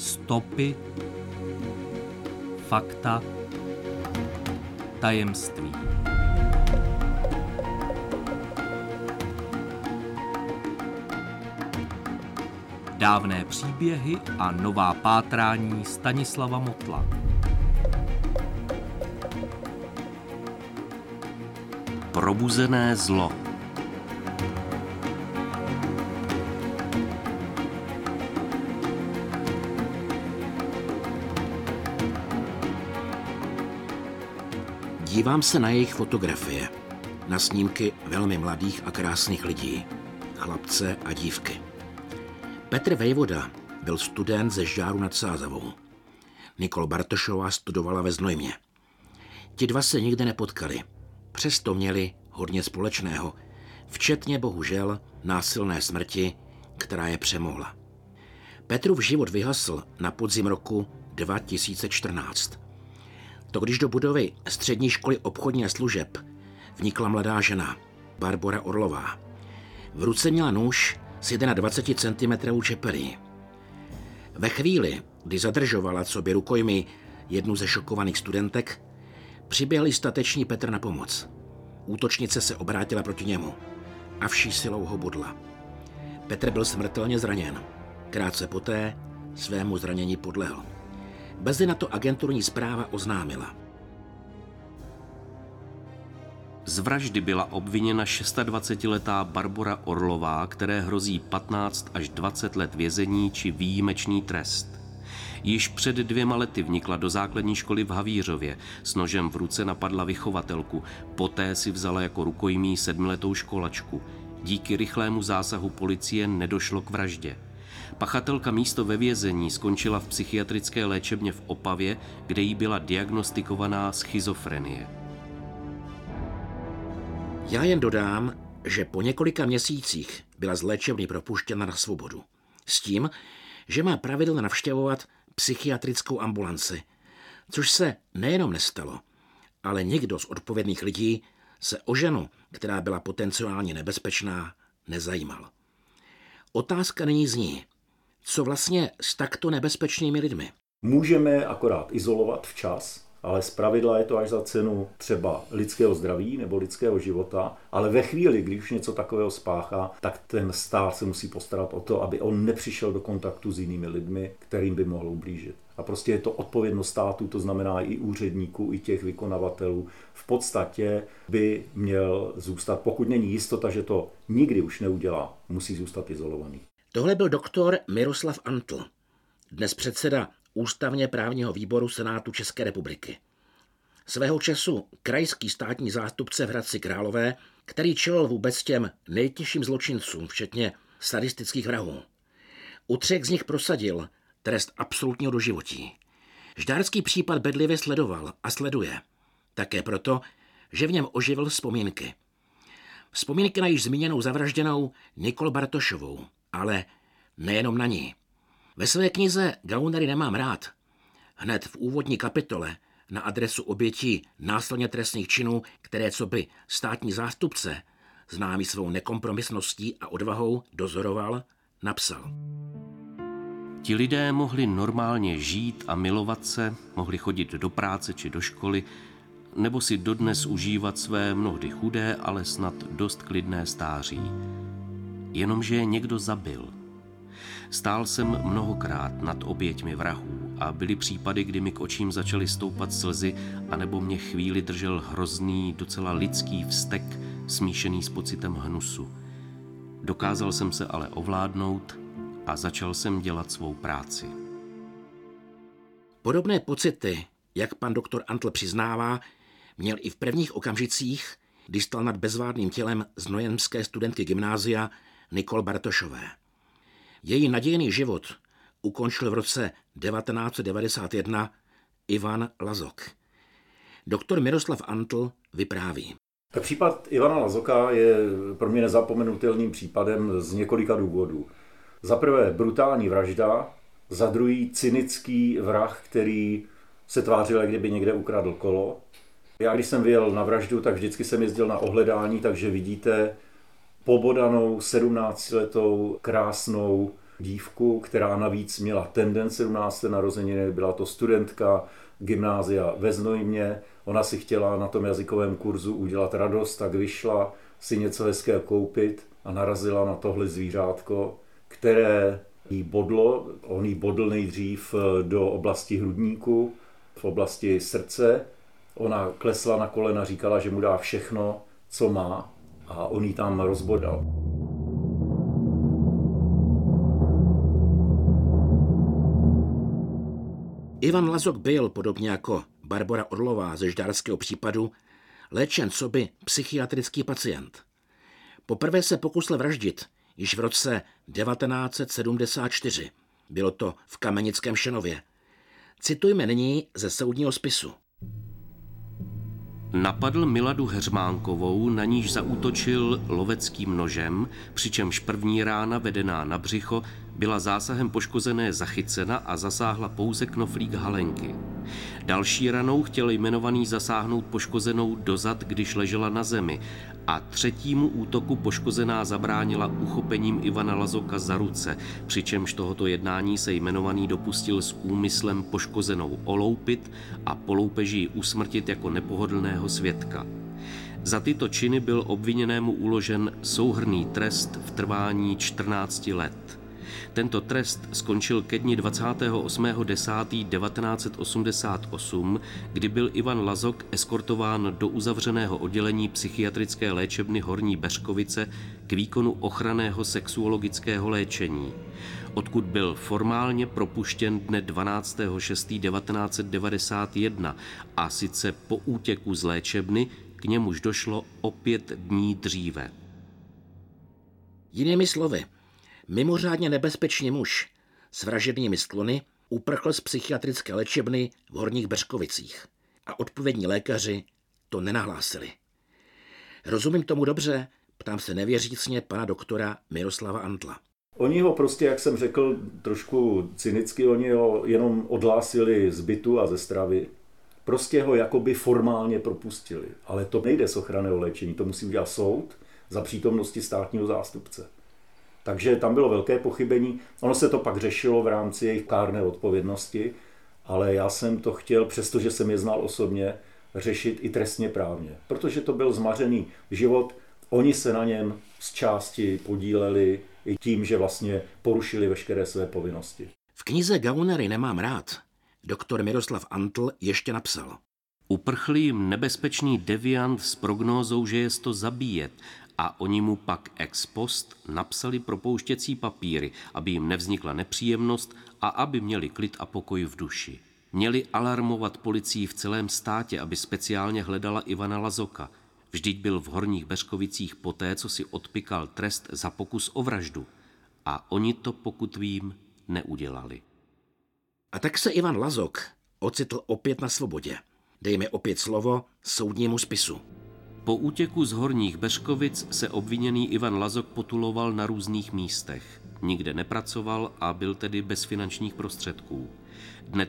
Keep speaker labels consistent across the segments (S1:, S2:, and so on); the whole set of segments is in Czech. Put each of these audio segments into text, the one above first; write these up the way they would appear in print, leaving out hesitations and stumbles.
S1: Stopy, fakta, tajemství. Dávné příběhy a nová pátrání Stanislava Motla. Probuzené zlo.
S2: Dívám se na jejich fotografie, na snímky velmi mladých a krásných lidí, chlapce a dívky. Petr Vejvoda byl student ze Žďáru nad Sázavou. Nikol Bartošová studovala ve Znojmě. Ti dva se nikdy nepotkali, přesto měli hodně společného, včetně bohužel násilné smrti, která je přemohla. Petrův život vyhasl na podzim roku 2014. To když do budovy Střední školy obchodních služeb vnikla mladá žena, Barbora Orlová. V ruce měla nůž s 21 cm čepelí. Ve chvíli, kdy zadržovala coby rukojmí jednu ze šokovaných studentek, přiběhl stateční Petr na pomoc. Útočnice se obrátila proti němu a vší silou ho bodla. Petr byl smrtelně zraněn. Krátce poté svému zranění podlehl. Brzy na to agenturní zpráva oznámila.
S1: Z vraždy byla obviněna 26letá Barbora Orlová, které hrozí 15 až 20 let vězení či výjimečný trest. Již před 2 lety vnikla do základní školy v Havířově, s nožem v ruce napadla vychovatelku, poté si vzala jako rukojmí 7letou školačku. Díky rychlému zásahu policie nedošlo k vraždě. Pachatelka místo ve vězení skončila v psychiatrické léčebně v Opavě, kde jí byla diagnostikovaná schizofrenie.
S2: Já jen dodám, že po několika měsících byla z léčebny propuštěna na svobodu. S tím, že má pravidelně navštěvovat psychiatrickou ambulanci, což se nejenom nestalo, ale někdo z odpovědných lidí se o ženu, která byla potenciálně nebezpečná, nezajímal. Otázka nyní zní, co vlastně s takto nebezpečnými lidmi?
S3: Můžeme akorát izolovat včas, ale zpravidla je to až za cenu třeba lidského zdraví nebo lidského života, ale ve chvíli, když už něco takového spáchá, tak ten stát se musí postarat o to, aby on nepřišel do kontaktu s jinými lidmi, kterým by mohl ublížit. A prostě je to odpovědnost státu, to znamená i úředníků, i těch vykonavatelů. V podstatě by měl zůstat, pokud není jistota, že to nikdy už neudělá, musí zůstat izolovaný.
S2: Tohle byl doktor Miroslav Antl, dnes předseda Ústavně právního výboru Senátu České republiky. Svého času krajský státní zástupce v Hradci Králové, který čelil vůbec těm nejtěžším zločincům, včetně sadistických vrahů. U 3 z nich prosadil trest absolutního doživotí. Žďárský případ bedlivě sledoval a sleduje. Také proto, že v něm oživil vzpomínky. Vzpomínky na již zmíněnou zavražděnou Nikol Bartošovou, ale nejenom na ní. Ve své knize Gaunery nemám rád hned v úvodní kapitole na adresu obětí násilně trestných činů, které coby státní zástupce, známý svou nekompromisností a odvahou, dozoroval, napsal.
S1: Ti lidé mohli normálně žít a milovat se, mohli chodit do práce či do školy, nebo si dodnes užívat své mnohdy chudé, ale snad dost klidné stáří. Jenomže je někdo zabil. Stál jsem mnohokrát nad oběťmi vrahů a byly případy, kdy mi k očím začaly stoupat slzy, anebo mě chvíli držel hrozný, docela lidský vztek, smíšený s pocitem hnusu. Dokázal jsem se ale ovládnout a začal jsem dělat svou práci.
S2: Podobné pocity, jak pan doktor Antl přiznává, měl i v prvních okamžicích, kdy stal nad bezvládným tělem znojemské studentky gymnázia Nikol Bartošové. Její nadějný život ukončil v roce 1991 Ivan Lazok. Doktor Miroslav Antl vypráví.
S3: Tak případ Ivana Lazoka je pro mě nezapomenutelným případem z několika důvodů. Za prvé brutální vražda, za druhý cynický vrah, který se tvářil, jak kdyby někde ukradl kolo. Já když jsem vyjel na vraždu, tak vždycky jsem jezdil na ohledání, takže vidíte pobodanou 17letou krásnou dívku, která navíc měla ten 17. narozeniny, byla to studentka gymnázia ve Znojmě. Ona si chtěla na tom jazykovém kurzu udělat radost, tak vyšla si něco hezkého koupit a narazila na tohle zvířátko, které jí bodlo. On jí bodl nejdřív do oblasti hrudníku, v oblasti srdce. Ona klesla na kolena, říkala, že mu dá všechno, co má, a on jí tam rozbodal.
S2: Ivan Lazok byl, podobně jako Barbora Orlová ze žďárského případu, léčen coby psychiatrický pacient. Poprvé se pokusil vraždit již v roce 1974. Bylo to v Kamenickém Šenově. Citujme nyní ze soudního spisu.
S1: Napadl Miladu Heřmánkovou, na níž zaútočil loveckým nožem, přičemž první rána vedená na břicho byla zásahem poškozené zachycena a zasáhla pouze knoflík halenky. Další ranou chtěl jmenovaný zasáhnout poškozenou dozad, když ležela na zemi, a třetímu útoku poškozená zabránila uchopením Ivana Lazoka za ruce, přičemž tohoto jednání se jmenovaný dopustil s úmyslem poškozenou oloupit a po loupeži ji usmrtit jako nepohodlného svědka. Za tyto činy byl obviněnému uložen souhrnný trest v trvání 14 let. Tento trest skončil ke dni 28.10.1988, kdy byl Ivan Lazok eskortován do uzavřeného oddělení psychiatrické léčebny Horní Beřkovice k výkonu ochranného sexuologického léčení, odkud byl formálně propuštěn dne 12.6.1991, a sice po útěku z léčebny, k němuž došlo o 5 dní dříve.
S2: Jinými slovy, mimořádně nebezpečný muž s vražednými sklony uprchl z psychiatrické léčebny v Horních Beřkovicích a odpovědní lékaři to nenahlásili. Rozumím tomu dobře? Ptám se nevěřícně pana doktora Miroslava Antla.
S3: Oni ho prostě, jak jsem řekl, trošku cynicky, oni ho jenom odhlásili z bytu a ze stravy. Prostě ho jakoby formálně propustili. Ale to nejde z ochranného léčení, to musí udělat soud za přítomnosti státního zástupce. Takže tam bylo velké pochybení. Ono se to pak řešilo v rámci jejich kárné odpovědnosti, ale já jsem to chtěl, přestože jsem je znal osobně, řešit i trestně právně. Protože to byl zmařený život, oni se na něm z části podíleli i tím, že vlastně porušili veškeré své povinnosti.
S2: V knize Gaunery nemám rád doktor Miroslav Antl ještě napsal.
S1: Uprchl jim nebezpečný deviant s prognózou, že je to zabíjet, a oni mu pak ex post napsali propouštěcí papíry, aby jim nevznikla nepříjemnost a aby měli klid a pokoj v duši. Měli alarmovat policii v celém státě, aby speciálně hledala Ivana Lazoka. Vždyť byl v Horních Beřkovicích poté, co si odpykal trest za pokus o vraždu. A oni to, pokud vím, neudělali.
S2: A tak se Ivan Lazok ocitl opět na svobodě. Dejme opět slovo soudnímu spisu.
S1: Po útěku z Horních Beřkovic se obviněný Ivan Lazok potuloval na různých místech. Nikde nepracoval a byl tedy bez finančních prostředků. Dne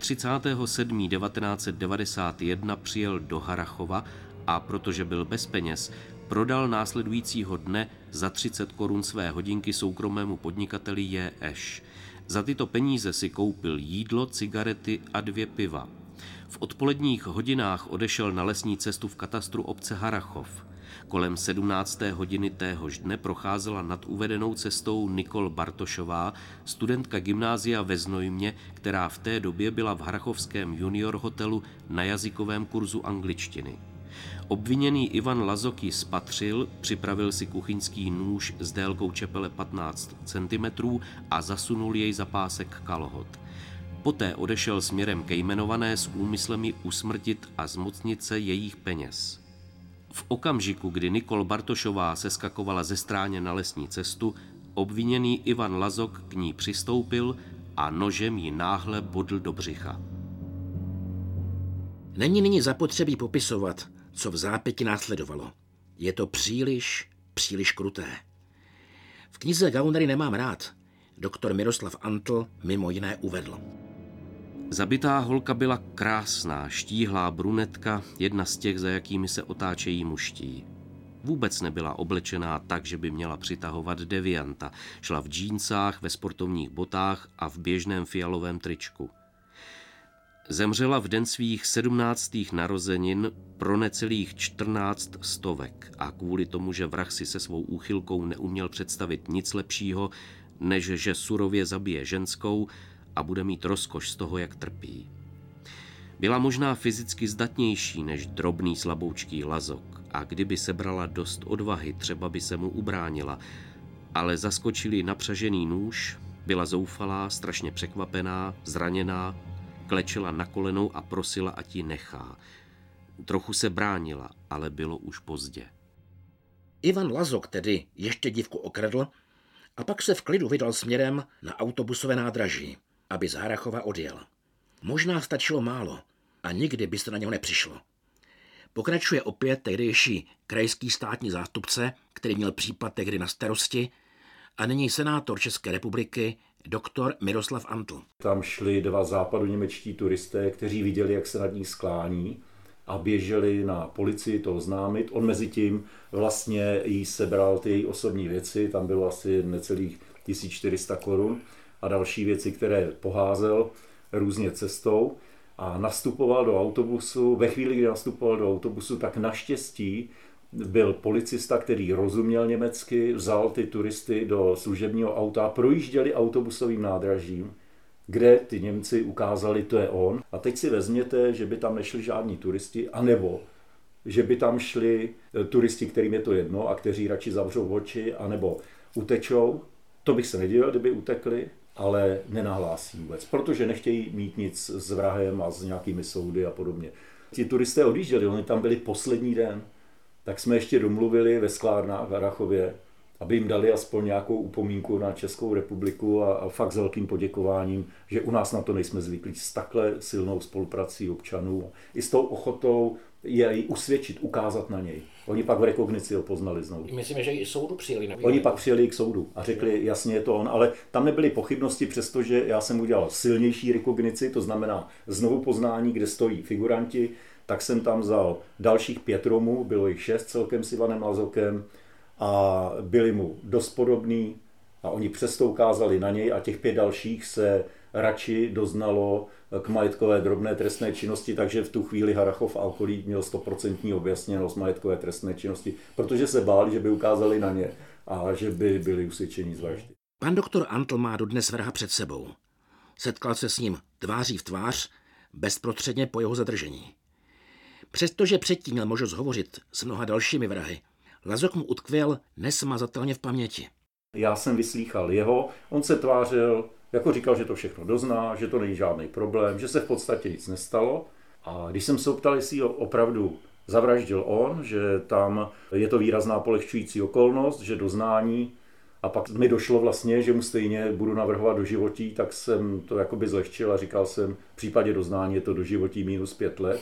S1: 30.7.1991 přijel do Harrachova a protože byl bez peněz, prodal následujícího dne za 30 korun své hodinky soukromému podnikateli J.Š. Za tyto peníze si koupil jídlo, cigarety a 2 piva. V odpoledních hodinách odešel na lesní cestu v katastru obce Harrachov. Kolem 17. hodiny téhož dne procházela nad uvedenou cestou Nikol Bartošová, studentka gymnázia ve Znojmě, která v té době byla v harrachovském junior hotelu na jazykovém kurzu angličtiny. Obviněný Ivan Lazok ji spatřil, připravil si kuchyňský nůž s délkou čepele 15 cm a zasunul jej za pásek kalhot. Poté odešel směrem ke jmenované s úmyslem ji usmrtit a zmocnit se jejich peněz. V okamžiku, kdy Nikol Bartošová seskakovala ze stráně na lesní cestu, obviněný Ivan Lazok k ní přistoupil a nožem ji náhle bodl do břicha.
S2: Není nyní zapotřebí popisovat, co v zápěti následovalo. Je to příliš kruté. V knize Gaunery nemám rád doktor Miroslav Antl mimo jiné uvedl.
S1: Zabitá holka byla krásná, štíhlá brunetka, jedna z těch, za jakými se otáčejí muští. Vůbec nebyla oblečená tak, že by měla přitahovat devianta. Šla v džínsách, ve sportovních botách a v běžném fialovém tričku. Zemřela v den svých 17. narozenin pro necelých 14 stovek a kvůli tomu, že vrah si se svou úchylkou neuměl představit nic lepšího, než že surově zabije ženskou a bude mít rozkoš z toho, jak trpí. Byla možná fyzicky zdatnější než drobný slaboučký Lazok a kdyby sebrala dost odvahy, třeba by se mu ubránila, ale zaskočili napřažený nůž, byla zoufalá, strašně překvapená, zraněná, klečela na kolenou a prosila, ať ji nechá. Trochu se bránila, ale bylo už pozdě.
S2: Ivan Lazok tedy ještě dívku okradl a pak se v klidu vydal směrem na autobusové nádraží, aby z Harrachova odjel. Možná stačilo málo a nikdy by se na něho nepřišlo. Pokračuje opět tehdejší krajský státní zástupce, který měl případ tehdy na starosti, a nyní senátor České republiky doktor Miroslav Antl.
S3: Tam šli 2 západoněmečtí turisté, kteří viděli, jak se nad ní sklání a běželi na policii to oznámit. On mezi tím vlastně jí sebral ty její osobní věci, tam bylo asi necelých 1400 korun a další věci, které poházel různě cestou a nastupoval do autobusu. Ve chvíli, kdy nastupoval do autobusu, tak naštěstí byl policista, který rozuměl německy, vzal ty turisty do služebního auta, projížděli autobusovým nádražím, kde ty Němci ukázali, to je on. A teď si vezměte, že by tam nešli žádní turisti, anebo že by tam šli turisti, kterým je to jedno a kteří radši zavřou oči, anebo utečou. To bych se nedivil, kdyby utekli, ale nenahlásí vůbec, protože nechtějí mít nic s vrahem a s nějakými soudy a podobně. Ti turisté odjížděli, oni tam byli poslední den, tak jsme ještě domluvili ve sklárnách v Harrachově, aby jim dali aspoň nějakou upomínku na Českou republiku a fakt s velkým poděkováním, že u nás na to nejsme zvyklí, s takhle silnou spoluprací občanů i s tou ochotou jej usvědčit, ukázat na něj. Oni pak v rekognici ho poznali znovu.
S2: Myslím, že i soudu přijeli.
S3: Oni pak přijeli k soudu a řekli, jasně je to on, ale tam nebyly pochybnosti, přestože já jsem udělal silnější rekognici, to znamená znovu poznání, kde stojí figuranti, tak jsem tam vzal dalších 5 Romů, bylo jich 6 celkem s Ivanem Lazokem a byli mu dost podobní a oni přesto ukázali na něj a těch 5 dalších se radši doznalo k majetkové drobné trestné činnosti, takže v tu chvíli Harrachov a okolí měl 100% objasněnost majetkové trestné činnosti, protože se báli, že by ukázali na ně a že by byli usvědčeni z vraždy.
S2: Pan doktor Antl má dodnes vraha před sebou. Setkal se s ním tváří v tvář bezprostředně po jeho zadržení. Přestože předtím měl možnost hovořit s mnoha dalšími vrahy, Lazok mu utkvěl nesmazatelně v paměti.
S3: Já jsem vyslýchal jeho, on se tvářil, jako říkal, že to všechno dozná, že to není žádný problém, že se v podstatě nic nestalo. A když jsem se optal, jestli ho opravdu zavraždil on, že tam je to výrazná polehčující okolnost, že doznání, a pak mi došlo vlastně, že mu stejně budu navrhovat doživotí, tak jsem to jakoby zlehčil a říkal jsem, v případě doznání je to doživotí -5 let.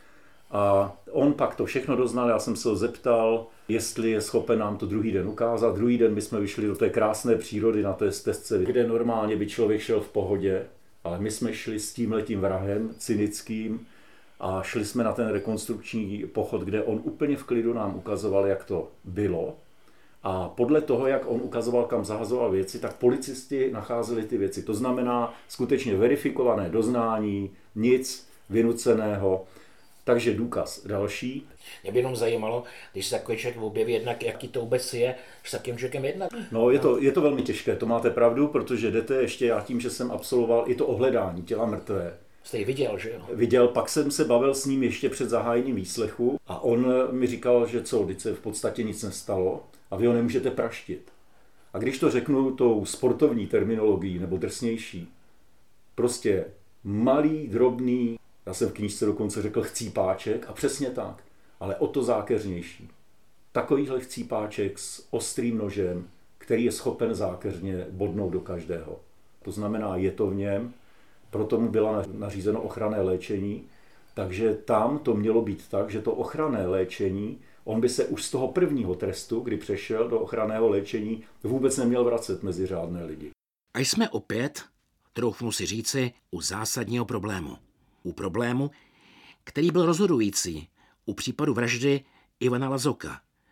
S3: A on pak to všechno doznal, já jsem se ho zeptal, jestli je schopen nám to druhý den ukázat. Druhý den bychom vyšli do té krásné přírody na té stezce, kde normálně by člověk šel v pohodě, ale my jsme šli s tímhletím vrahem cynickým a šli jsme na ten rekonstrukční pochod, kde on úplně v klidu nám ukazoval, jak to bylo. A podle toho, jak on ukazoval, kam zahazoval věci, tak policisti nacházeli ty věci. To znamená skutečně verifikované doznání, nic vynuceného. Takže důkaz další.
S2: Mě by jenom zajímalo, když se takový člověk objeví jednak, jaký to vůbec je, s takým člověkem jednat.
S3: No, je to velmi těžké, to máte pravdu, protože jdete ještě, já tím, že jsem absolvoval i to ohledání těla mrtvé.
S2: Jste ji viděl, že jo?
S3: Viděl, pak jsem se bavil s ním ještě před zahájením výslechu a on mi říkal, že co, vždyť se v podstatě nic nestalo a vy ho nemůžete praštit. A když to řeknu tou sportovní terminologií nebo drsnější, prostě malý, drobný, já jsem v knížce dokonce řekl chcípáček a přesně tak, ale o to zákeřnější. Takovýhle chcípáček s ostrým nožem, který je schopen zákeřně bodnout do každého. To znamená, je to v něm, proto mu byla nařízeno ochranné léčení, takže tam to mělo být tak, že to ochranné léčení, on by se už z toho prvního trestu, kdy přešel do ochranného léčení, vůbec neměl vracet mezi řádné lidi.
S2: A jsme opět, troufnu si říci, u zásadního problému. U problému, který byl rozhodující u případu vraždy Ivana Lazoka.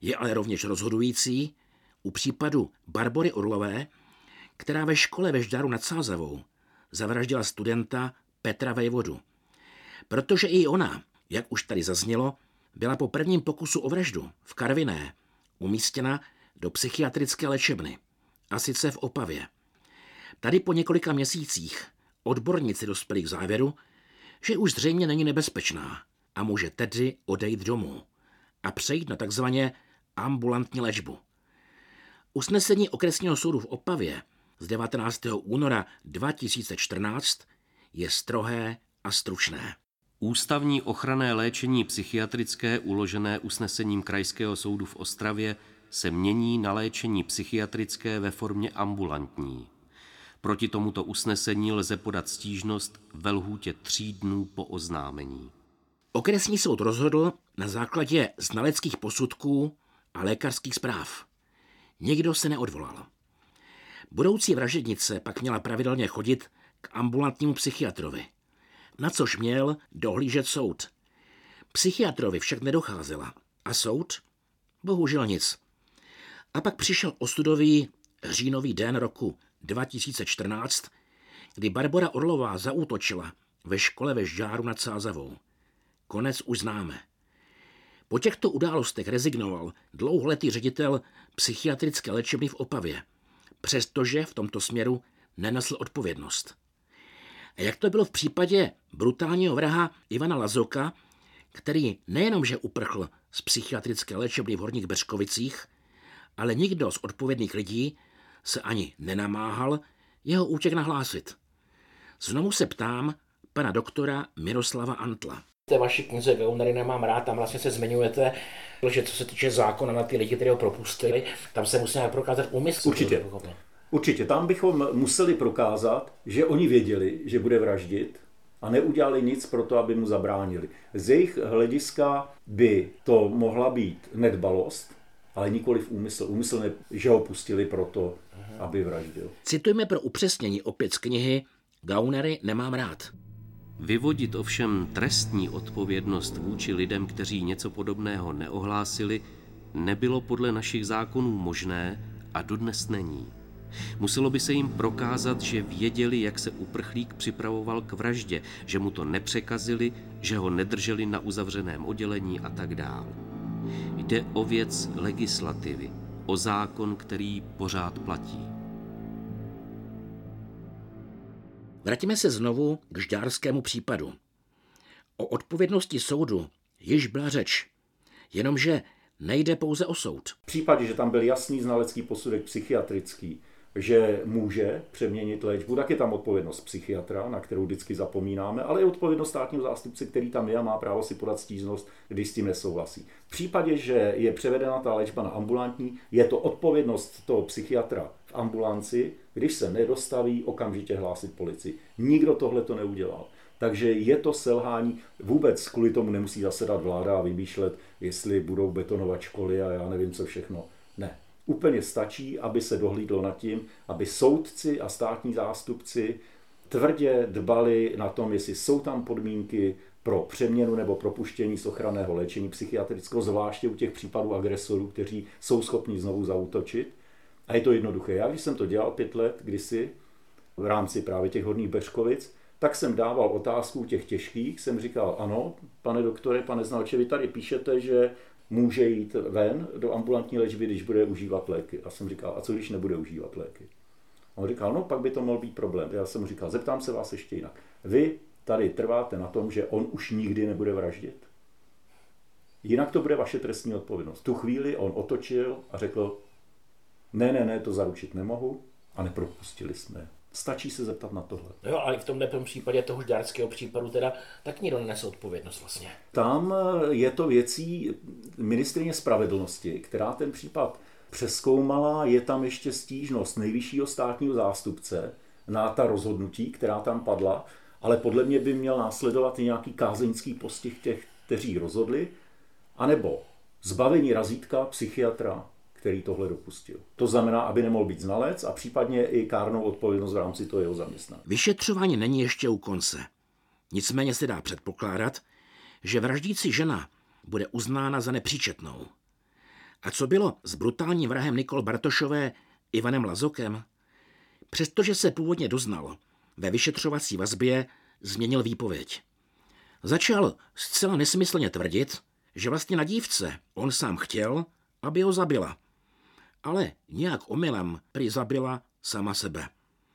S2: Je ale rovněž rozhodující u případu Barbory Orlové, která ve škole ve Žďáru nad Sázavou zavraždila studenta Petra Vejvodu. Protože i ona, jak už tady zaznělo, byla po prvním pokusu o vraždu v Karviné umístěna do psychiatrické léčebny, a sice v Opavě. Tady po několika měsících odborníci dospěli k závěru, že už zřejmě není nebezpečná a může tedy odejít domů a přejít na takzvaně ambulantní léčbu. Usnesení okresního soudu v Opavě z 19. února 2014 je strohé a stručné.
S1: Ústavní ochranné léčení psychiatrické uložené usnesením Krajského soudu v Ostravě se mění na léčení psychiatrické ve formě ambulantní. Proti tomuto usnesení lze podat stížnost ve lhůtě 3 dnů po oznámení.
S2: Okresní soud rozhodl na základě znaleckých posudků a lékařských zpráv. Nikdo se neodvolal. Budoucí vražednice pak měla pravidelně chodit k ambulantnímu psychiatrovi, na což měl dohlížet soud. Psychiatrovi však nedocházela a soud? Bohužel nic. A pak přišel ostudový říjnový den roku 2014, kdy Barbora Orlová zaútočila ve škole ve Žďáru nad Sázavou. Konec už známe. Po těchto událostech rezignoval dlouholetý ředitel psychiatrické léčebny v Opavě, přestože v tomto směru nenesl odpovědnost. A jak to bylo v případě brutálního vraha Ivana Lazoka, který nejenom že uprchl z psychiatrické léčebny v Horních Beřkovicích, ale nikdo z odpovědných lidí se ani nenamáhal jeho útěk nahlásit. Znovu se ptám pana doktora Miroslava Antla.
S4: V té vaší knize Gaunery nemám rád, tam vlastně se zmiňujete, že co se týče zákona na ty lidi, kteří ho propustili, tam se musí prokázat úmysl.
S3: Určitě. Tam bychom museli prokázat, že oni věděli, že bude vraždit a neudělali nic pro to, aby mu zabránili. Z jejich hlediska by to mohla být nedbalost, ale nikoliv úmysl. Úmysl, že ho pustili proto, aby vraždil.
S2: Citujme pro upřesnění opět z knihy Gaunery nemám rád.
S1: Vyvodit ovšem trestní odpovědnost vůči lidem, kteří něco podobného neohlásili, nebylo podle našich zákonů možné a dodnes není. Muselo by se jim prokázat, že věděli, jak se uprchlík připravoval k vraždě, že mu to nepřekazili, že ho nedrželi na uzavřeném oddělení a tak dál. Jde o věc legislativy, o zákon, který pořád platí.
S2: Vraťme se znovu k žďárskému případu. O odpovědnosti soudu již byla řeč, jenomže nejde pouze o soud.
S3: V případě, že tam byl jasný znalecký posudek psychiatrický, že může přeměnit léčbu, tak je tam odpovědnost psychiatra, na kterou vždycky zapomínáme, ale i odpovědnost státního zástupce, který tam je a má právo si podat stížnost, když s tím nesouhlasí. V případě, že je převedena ta léčba na ambulantní, je to odpovědnost toho psychiatra v ambulanci, když se nedostaví, okamžitě hlásit policii. Nikdo tohle to neudělal. Takže je to selhání, vůbec kvůli tomu nemusí zasedat vláda a vymýšlet, jestli budou betonovat školy a já nevím co všechno. Ne. Úplně stačí, aby se dohlídlo nad tím, aby soudci a státní zástupci tvrdě dbali na tom, jestli jsou tam podmínky pro přeměnu nebo propuštění z ochranného léčení psychiatrického, zvláště u těch případů agresorů, kteří jsou schopni znovu zaútočit. A je to jednoduché. Já, když jsem to dělal 5 let kdysi v rámci právě těch Horních Beřkovic, tak jsem dával otázku těch těžkých, jsem říkal, ano, pane doktore, pane znalče, vy tady píšete, že může jít ven do ambulantní léčby, když bude užívat léky. A jsem říkal, a co když nebude užívat léky? A on říkal, no pak by to mohl být problém. Já jsem mu říkal, zeptám se vás ještě jinak. Vy tady trváte na tom, že on už nikdy nebude vraždit? Jinak to bude vaše trestní odpovědnost. Tu chvíli on otočil a řekl, ne, to zaručit nemohu a nepropustili jsme. Stačí se zeptat na tohle.
S4: Jo, ale v tomhle případě toho žďárského případu teda tak nikdo nenese odpovědnost vlastně.
S3: Tam je to věcí ministryně spravedlnosti, která ten případ přezkoumala, je tam ještě stížnost nejvyššího státního zástupce na ta rozhodnutí, která tam padla, ale podle mě by měl následovat i nějaký kázeňský postih těch, kteří rozhodli, anebo zbavení razítka psychiatra, který tohle dopustil. To znamená, aby nemohl být znalec a případně i kárnou odpovědnost v rámci toho jeho zaměstnání.
S2: Vyšetřování není ještě u konce. Nicméně se dá předpokládat, že vraždící žena bude uznána za nepříčetnou. A co bylo s brutálním vrahem Nikol Bartošové Ivanem Lazokem? Přestože se původně doznal, ve vyšetřovací vazbě změnil výpověď. Začal zcela nesmyslně tvrdit, že vlastně na dívce on sám chtěl, aby ho zabila. Ale nějak omylem prý zabila sama sebe.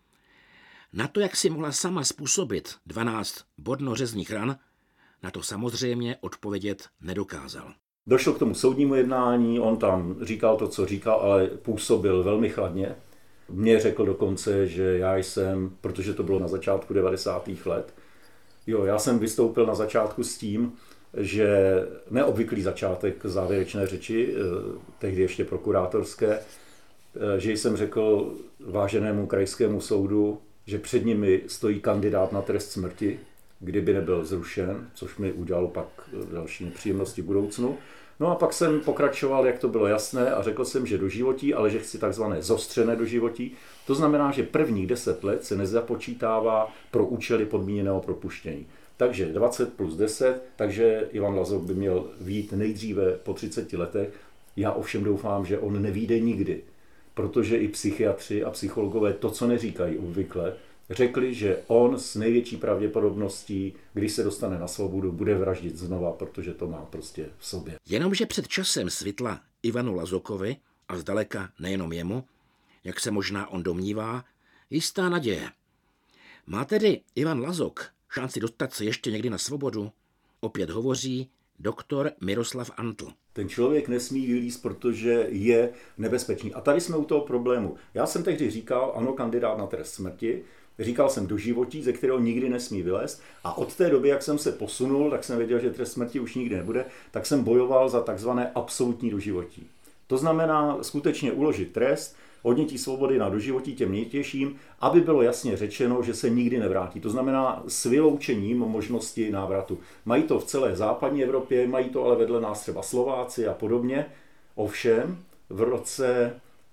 S2: Na to, jak si mohla sama způsobit 12 bodnořezných ran, na to samozřejmě odpovědět nedokázal.
S3: Došlo k tomu soudnímu jednání, on tam říkal to, co říkal, ale působil velmi chladně. Mně řekl dokonce, že já jsem, protože to bylo na začátku 90. let, já jsem vystoupil na začátku s tím, že neobvyklý začátek závěrečné řeči, tehdy ještě prokurátorské, že jsem řekl váženému krajskému soudu, že před nimi stojí kandidát na trest smrti, kdyby nebyl zrušen, což mi udělalo pak další nepříjemnosti v budoucnu. No a pak jsem pokračoval, jak to bylo jasné, a řekl jsem, že doživotí, ale že chci takzvané zostřené doživotí. To znamená, že prvních 10 let se nezapočítává pro účely podmíněného propuštění. Takže 20 plus 10, takže Ivan Lazok by měl vyjít nejdříve po 30 letech. Já ovšem doufám, že on nevyjde nikdy, protože i psychiatři a psychologové to, co neříkají obvykle, řekli, že on s největší pravděpodobností, když se dostane na svobodu, bude vraždit znova, protože to má prostě v sobě.
S2: Jenomže před časem svitla Ivanu Lazokovi, a zdaleka nejenom jemu, jak se možná on domnívá, jistá naděje. Má tedy Ivan Lazok šanci dostat se ještě někdy na svobodu? Opět hovoří doktor Miroslav Antl.
S3: Ten člověk nesmí vylízt, protože je nebezpečný. A tady jsme u toho problému. Já jsem tehdy říkal, ano, kandidát na trest smrti, říkal jsem doživotí, ze kterého nikdy nesmí vylézt, a od té doby, jak jsem se posunul, tak jsem věděl, že trest smrti už nikdy nebude, tak jsem bojoval za takzvané absolutní doživotí. To znamená skutečně uložit trest, odnětí svobody na doživotí těm nejtěžším, aby bylo jasně řečeno, že se nikdy nevrátí. To znamená s vyloučením možnosti návratu. Mají to v celé západní Evropě, mají to ale vedle nás třeba Slováci a podobně. Ovšem v roce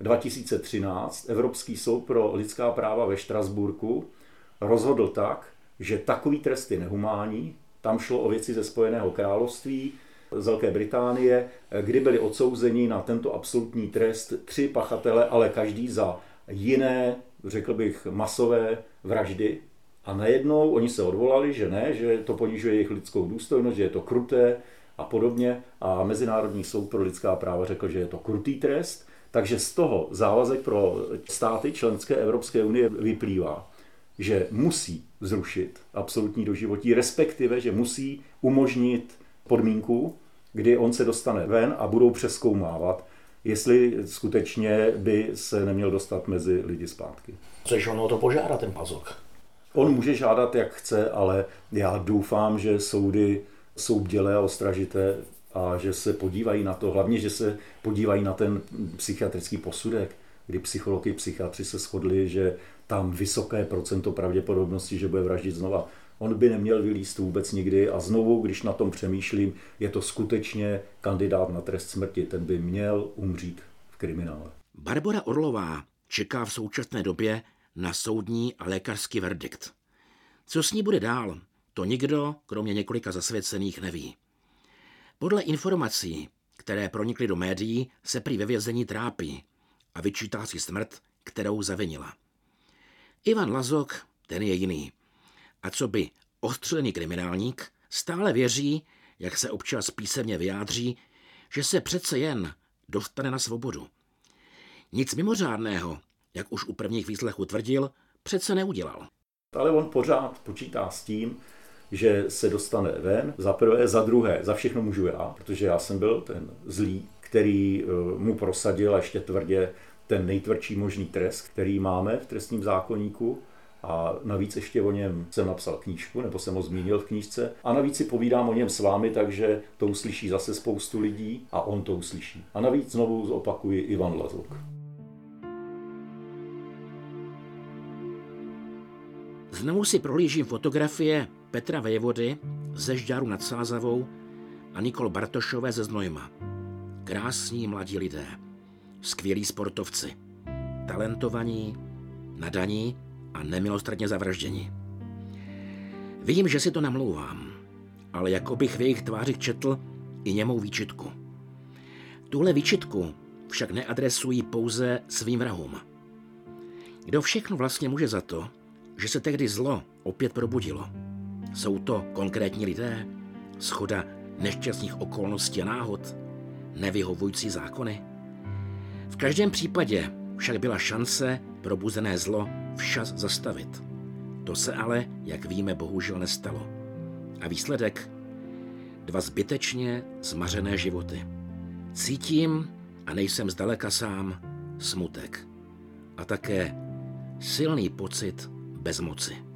S3: 2013 Evropský soud pro lidská práva ve Štrasburku rozhodl tak, že takový trest je nehumánní. Tam šlo o věci ze Spojeného království, z Velké Británie, kdy byli odsouzeni na tento absolutní trest 3 pachatele, ale každý za jiné, řekl bych, masové vraždy. A najednou oni se odvolali, že ne, že to ponižuje jejich lidskou důstojnost, že je to kruté a podobně. A Mezinárodní soud pro lidská práva řekl, že je to krutý trest. Takže z toho závazek pro státy členské Evropské unie vyplývá, že musí zrušit absolutní doživotí, respektive, že musí umožnit podmínku, kdy on se dostane ven a budou přezkoumávat, jestli skutečně by se neměl dostat mezi lidi zpátky.
S4: Což on o to požádá, ten Pazok?
S3: On může žádat, jak chce, ale já doufám, že soudy jsou bdělé a ostražité a že se podívají na to, hlavně, že se podívají na ten psychiatrický posudek, kdy psychologové i psychiatři se shodli, že tam vysoké procento pravděpodobnosti, že bude vraždit znova. On by neměl vylízt vůbec nikdy a znovu, když na tom přemýšlím, je to skutečně kandidát na trest smrti. Ten by měl umřít v kriminále.
S2: Barbora Orlová čeká v současné době na soudní a lékařský verdikt. Co s ní bude dál, to nikdo, kromě několika zasvěcených, neví. Podle informací, které pronikly do médií, se prý ve vězení trápí a vyčítá si smrt, kterou zavinila. Ivan Lazok, ten je jiný. A co by ostřelený kriminálník, stále věří, jak se občas písemně vyjádří, že se přece jen dostane na svobodu. Nic mimořádného, jak už u prvních výslechů tvrdil, přece neudělal.
S3: Ale on pořád počítá s tím, že se dostane ven, za prvé, za druhé, za všechno můžu já, protože já jsem byl ten zlý, který mu prosadil a ještě tvrdě ten nejtvrdší možný trest, který máme v trestním zákoníku. A navíc ještě o něm jsem napsal knížku, nebo jsem ho zmínil v knížce. A navíc si povídám o něm s vámi, takže to uslyší zase spoustu lidí a on to uslyší. A navíc znovu zopakuji Ivan Lazok.
S2: Znovu si prohlížím fotografie Petra Vévody ze Žďáru nad Sázavou a Nikol Bartošové ze Znojma. Krásní mladí lidé, skvělí sportovci, talentovaní, nadaní a nemilostradně zavražděni. Vím, že si to namlouvám, ale jako bych v jejich tvářích četl i němou výčitku. Tuhle výčitku však neadresují pouze svým vrahům. Kdo všechno vlastně může za to, že se tehdy zlo opět probudilo? Jsou to konkrétní lidé, shoda nešťastných okolností a náhod, nevyhovující zákony? V každém případě však byla šance probuzené zlo včas zastavit. To se ale, jak víme, bohužel nestalo. A výsledek? 2 zbytečně zmařené životy. Cítím, a nejsem zdaleka sám, smutek. A také silný pocit bezmoci.